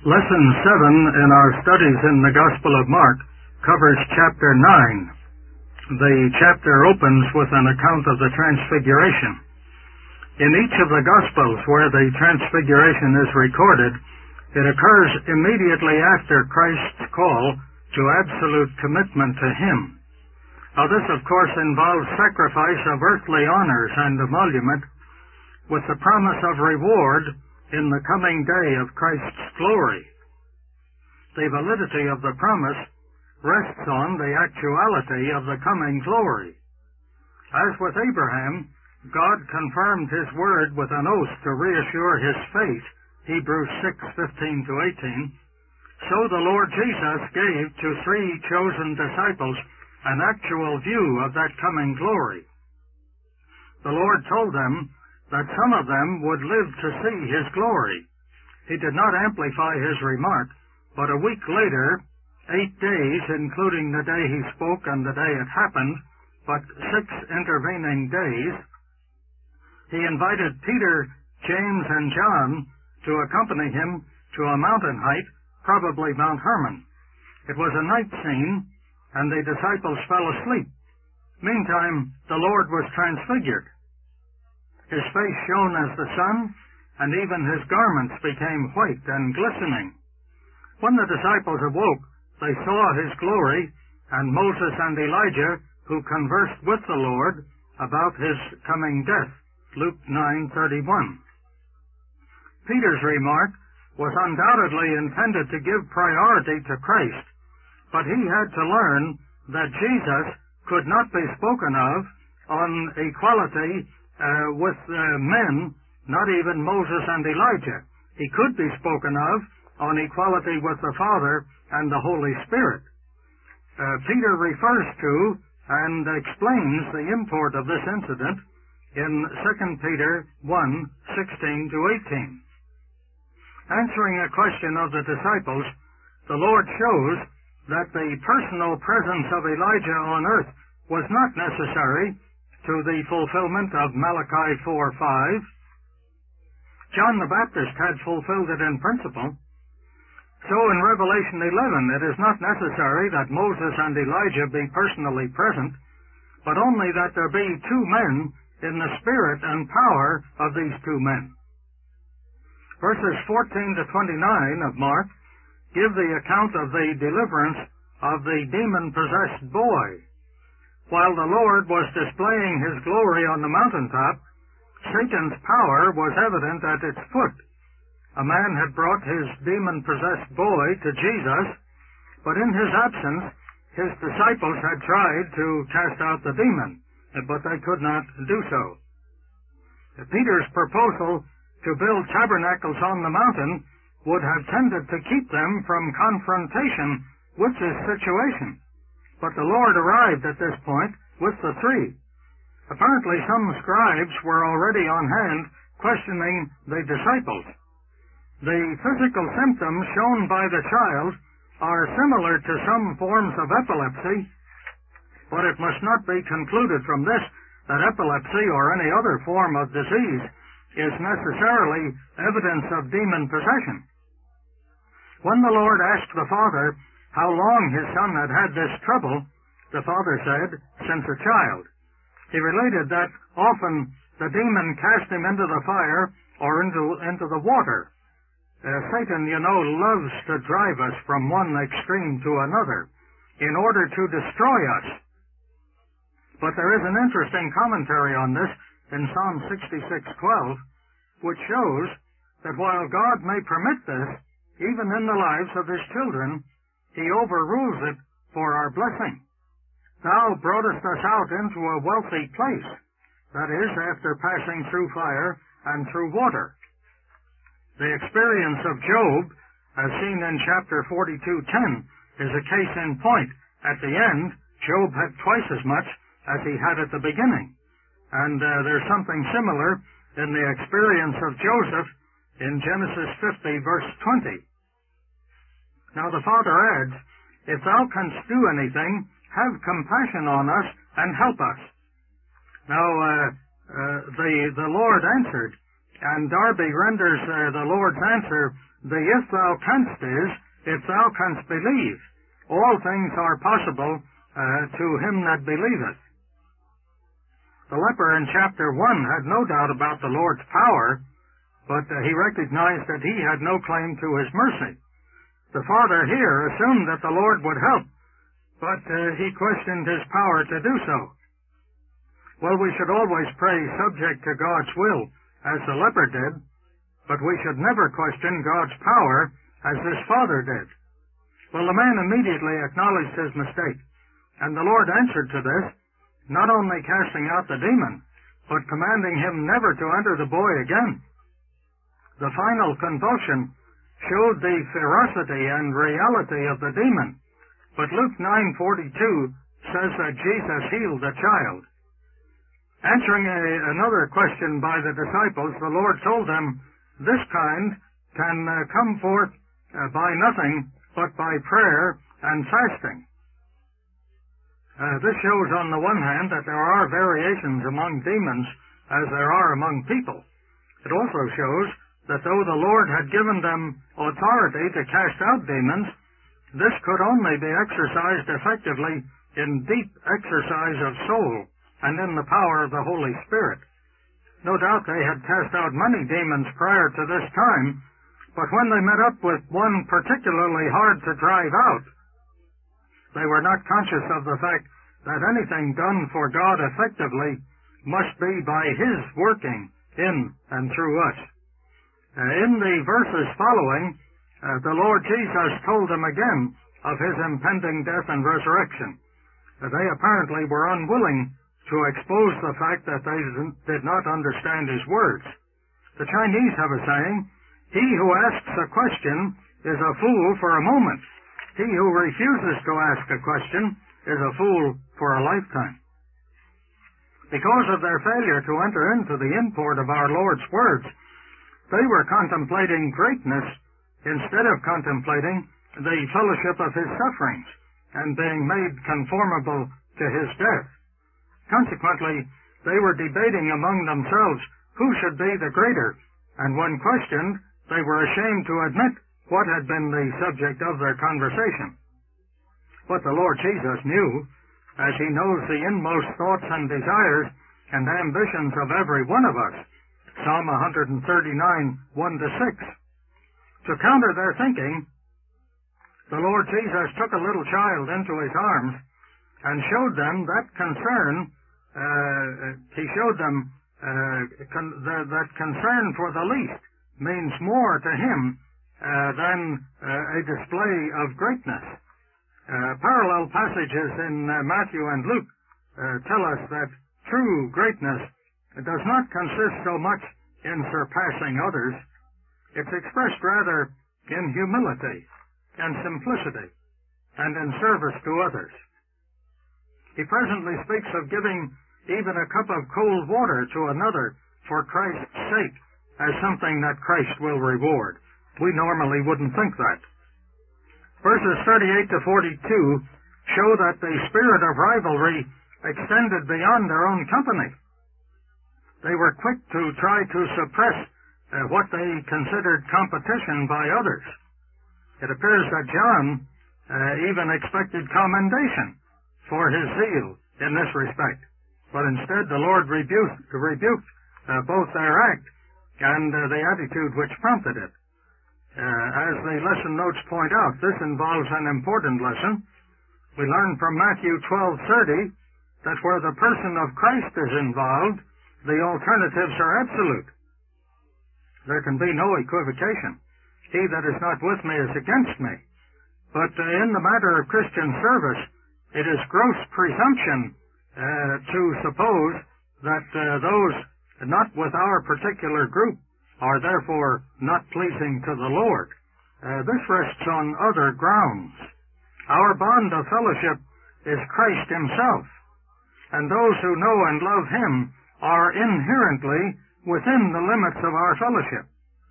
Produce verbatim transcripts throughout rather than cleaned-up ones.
Lesson seven in our studies in the Gospel of Mark covers chapter nine. The chapter opens with an account of the Transfiguration. In each of the Gospels where the Transfiguration is recorded, it occurs immediately after Christ's call to absolute commitment to Him. Now this, of course, involves sacrifice of earthly honors and emolument with the promise of reward in the coming day of Christ's glory. The validity of the promise rests on the actuality of the coming glory. As with Abraham, God confirmed His word with an oath to reassure His faith, Hebrews six fifteen to eighteen, so the Lord Jesus gave to three chosen disciples an actual view of that coming glory. The Lord told them that some of them would live to see His glory. He did not amplify His remark, but a week later, eight days, including the day He spoke and the day it happened, but six intervening days, He invited Peter, James, and John to accompany Him to a mountain height, probably Mount Hermon. It was a night scene, and the disciples fell asleep. Meantime, the Lord was transfigured. His face shone as the sun, and even His garments became white and glistening. When the disciples awoke, they saw His glory, and Moses and Elijah, who conversed with the Lord about His coming death. Luke nine thirty-one. Peter's remark was undoubtedly intended to give priority to Christ, but he had to learn that Jesus could not be spoken of on equality Uh, with uh, men, not even Moses and Elijah. He could be spoken of on equality with the Father and the Holy Spirit. Uh, Peter refers to and explains the import of this incident in Second Peter one sixteen to eighteen. Answering a question of the disciples, the Lord shows that the personal presence of Elijah on earth was not necessary to the fulfillment of Malachi four five. John the Baptist had fulfilled it in principle. So in Revelation eleven, it is not necessary that Moses and Elijah be personally present, but only that there be two men in the spirit and power of these two men. Verses fourteen to twenty-nine of Mark give the account of the deliverance of the demon-possessed boy. While the Lord was displaying His glory on the mountaintop, Satan's power was evident at its foot. A man had brought his demon-possessed boy to Jesus, but in His absence, His disciples had tried to cast out the demon, but they could not do so. Peter's proposal to build tabernacles on the mountain would have tended to keep them from confrontation with this situation. But the Lord arrived at this point with the three. Apparently some scribes were already on hand questioning the disciples. The physical symptoms shown by the child are similar to some forms of epilepsy, but it must not be concluded from this that epilepsy or any other form of disease is necessarily evidence of demon possession. When the Lord asked the Father how long His Son had had this trouble, the Father said, since a child. He related that often the demon cast him into the fire or into, into the water. Uh, Satan, you know, loves to drive us from one extreme to another in order to destroy us. But there is an interesting commentary on this in Psalm sixty-six twelve, which shows that while God may permit this, even in the lives of His children, He overrules it for our blessing. Thou broughtest us out into a wealthy place, that is, after passing through fire and through water. The experience of Job, as seen in chapter forty-two ten, is a case in point. At the end, Job had twice as much as he had at the beginning. And uh, there's something similar in the experience of Joseph in Genesis fifty, verse twenty. Now the Father adds, If thou canst do anything, have compassion on us and help us. Now, uh, uh, the, the Lord answered, And Darby renders uh, the Lord's answer, the if thou canst is, if thou canst believe. All things are possible uh, to him that believeth. The leper in chapter one had no doubt about the Lord's power, but uh, he recognized that he had no claim to his mercy. The father here assumed that the Lord would help, but uh, he questioned his power to do so. Well, we should always pray subject to God's will, as the leper did, but we should never question God's power, as this father did. Well, the man immediately acknowledged his mistake, and the Lord answered to this, not only casting out the demon, but commanding him never to enter the boy again. The final convulsion showed the ferocity and reality of the demon, but Luke nine forty-two says that Jesus healed the child. Answering a, another question by the disciples, the Lord told them, this kind can uh, come forth uh, by nothing but by prayer and fasting. Uh, this shows on the one hand that there are variations among demons as there are among people. It also shows that though the Lord had given them authority to cast out demons, this could only be exercised effectively in deep exercise of soul and in the power of the Holy Spirit. No doubt they had cast out many demons prior to this time, but when they met up with one particularly hard to drive out, they were not conscious of the fact that anything done for God effectively must be by His working in and through us. Uh, in the verses following, uh, the Lord Jesus told them again of His impending death and resurrection. Uh, they apparently were unwilling to expose the fact that they did not understand His words. The Chinese have a saying, he who asks a question is a fool for a moment. He who refuses to ask a question is a fool for a lifetime. Because of their failure to enter into the import of our Lord's words, they were contemplating greatness instead of contemplating the fellowship of His sufferings and being made conformable to His death. Consequently, they were debating among themselves who should be the greater, and when questioned, they were ashamed to admit what had been the subject of their conversation. But the Lord Jesus knew, as He knows the inmost thoughts and desires and ambitions of every one of us. Psalm one thirty-nine, one to six. To counter their thinking, the Lord Jesus took a little child into His arms and showed them that concern, uh, He showed them uh, con- the, that concern for the least means more to Him uh, than uh, a display of greatness. Uh, parallel passages in uh, Matthew and Luke uh, tell us that true greatness does not consist so much in surpassing others. It's expressed rather in humility and simplicity and in service to others. He presently speaks of giving even a cup of cold water to another for Christ's sake as something that Christ will reward. We normally wouldn't think that. Verses thirty-eight to forty-two show that the spirit of rivalry extended beyond their own company. They were quick to try to suppress uh, what they considered competition by others. It appears that John uh, even expected commendation for his zeal in this respect, but instead the Lord rebuked, rebuked uh, both their act and uh, the attitude which prompted it. Uh, as the lesson notes point out, this involves an important lesson. We learn from Matthew twelve thirty that where the person of Christ is involved, the alternatives are absolute. There can be no equivocation. He that is not with me is against me. But uh, in the matter of Christian service, it is gross presumption uh, to suppose that uh, those not with our particular group are therefore not pleasing to the Lord. Uh, this rests on other grounds. Our bond of fellowship is Christ Himself, and those who know and love Him are inherently within the limits of our fellowship.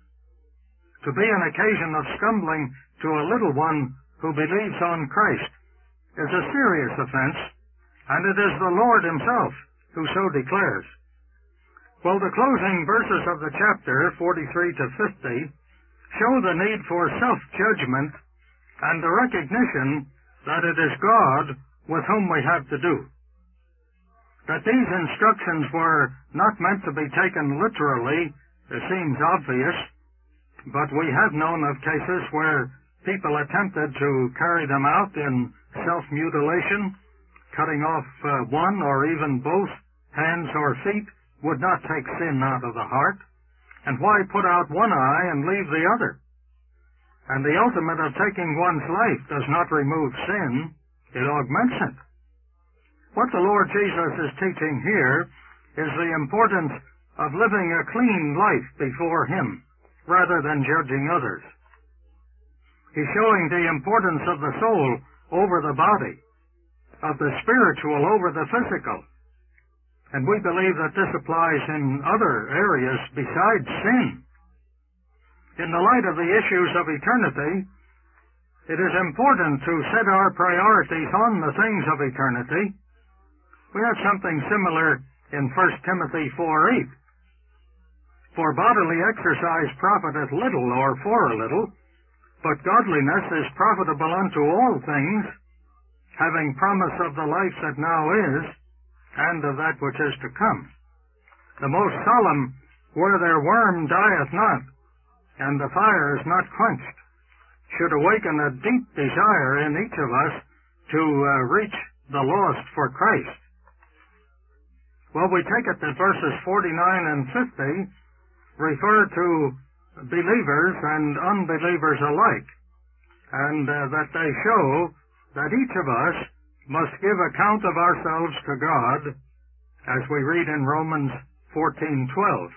To be an occasion of stumbling to a little one who believes on Christ is a serious offense, and it is the Lord Himself who so declares. Well, the closing verses of the chapter, forty-three to fifty, show the need for self-judgment and the recognition that it is God with whom we have to do. That these instructions were not meant to be taken literally seems obvious, but we have known of cases where people attempted to carry them out in self-mutilation, cutting off uh, one or even both hands or feet would not take sin out of the heart. And why put out one eye and leave the other? And the ultimate of taking one's life does not remove sin, it augments it. What the Lord Jesus is teaching here is the importance of living a clean life before Him, rather than judging others. He's showing the importance of the soul over the body, of the spiritual over the physical. And we believe that this applies in other areas besides sin. In the light of the issues of eternity, it is important to set our priorities on the things of eternity. We have something similar in First Timothy four eight. For bodily exercise profiteth little or for a little, but godliness is profitable unto all things, having promise of the life that now is, and of that which is to come. The most solemn, where their worm dieth not, and the fire is not quenched, should awaken a deep desire in each of us to uh, reach the lost for Christ. Well, we take it that verses forty-nine and fifty refer to believers and unbelievers alike, and uh, that they show that each of us must give account of ourselves to God, as we read in Romans fourteen twelve.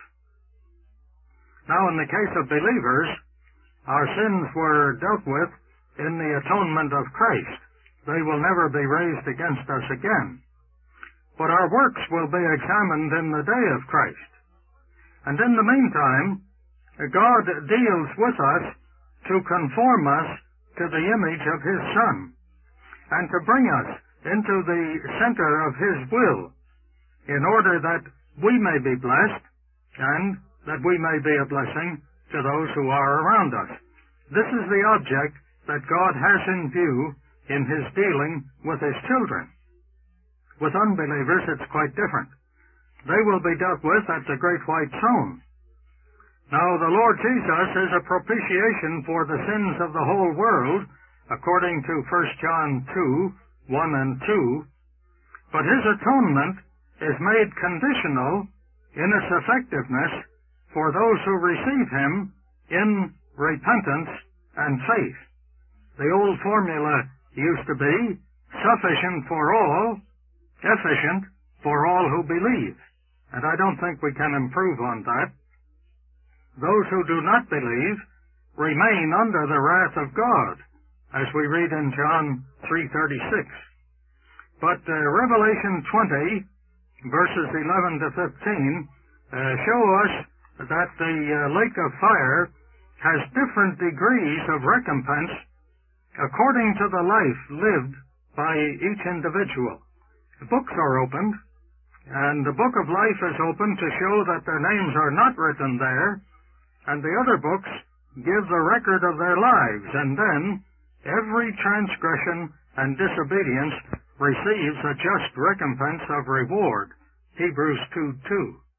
Now, in the case of believers, our sins were dealt with in the atonement of Christ. They will never be raised against us again. But our works will be examined in the day of Christ. And in the meantime, God deals with us to conform us to the image of His Son, and to bring us into the center of His will, in order that we may be blessed, and that we may be a blessing to those who are around us. This is the object that God has in view in His dealing with His children. With unbelievers, it's quite different. They will be dealt with at the great white throne. Now, the Lord Jesus is a propitiation for the sins of the whole world, according to First John two, one and two, but His atonement is made conditional in its effectiveness for those who receive Him in repentance and faith. The old formula used to be sufficient for all, efficient for all who believe, and I don't think we can improve on that. Those who do not believe remain under the wrath of God, as we read in John three thirty-six. But uh, Revelation twenty, verses eleven to fifteen, uh, show us that the uh, lake of fire has different degrees of recompense according to the life lived by each individual. The books are opened, and the book of life is opened to show that their names are not written there, and the other books give the record of their lives, and then every transgression and disobedience receives a just recompense of reward. Hebrews two two.